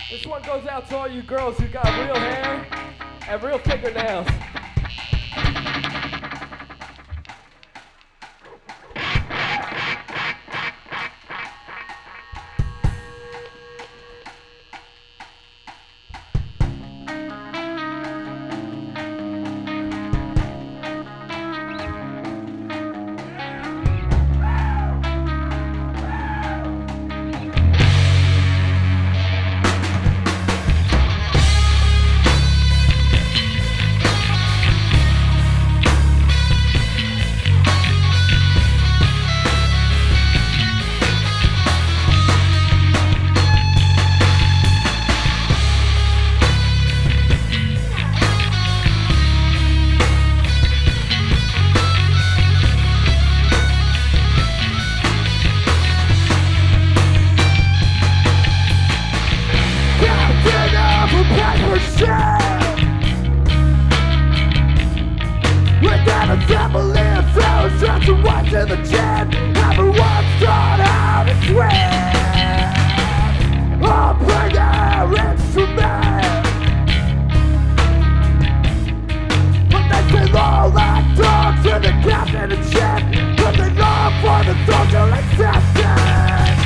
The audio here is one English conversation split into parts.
This one goes out to all you girls who got real hair and real fingernails. Without a family and fellas just watch in the chin. Everyone's taught how to swim. I'll bring their instruments, but they say low like dogs to the captain and shit. But they long for the social acceptance.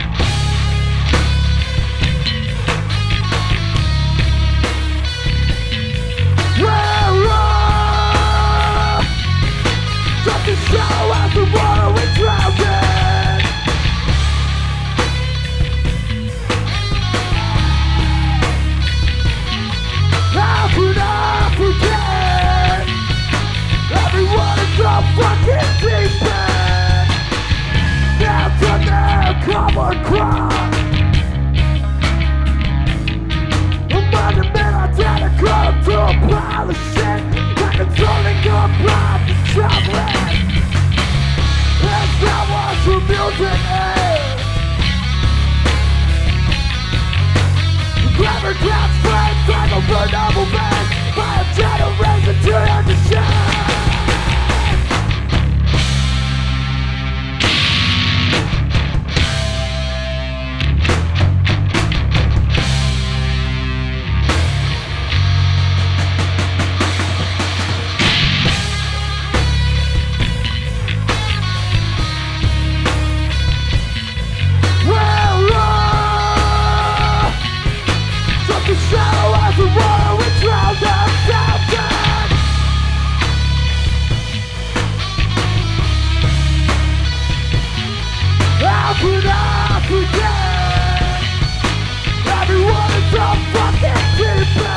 The show as the water is drowning. How could I forget? Everyone is so fucking deep in. Now to their common ground. A monument identical to a pile of shit. Like it's only gone by the traveling. That was for music. Clever cats flames like a vulnerable man by a generation to understand. The shadow as the water we drown ourselves in. How could I forget? Everyone is so fucking deep in.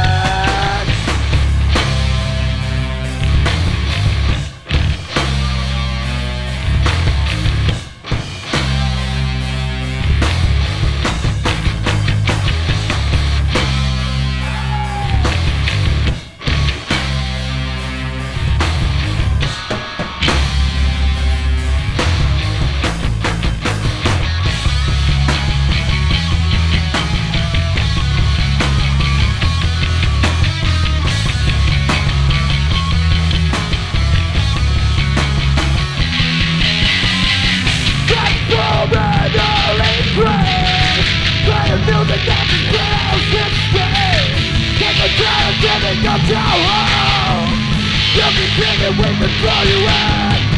Music that spills in space. Take a time, giving up to home. You'll be thinking we can throw you in.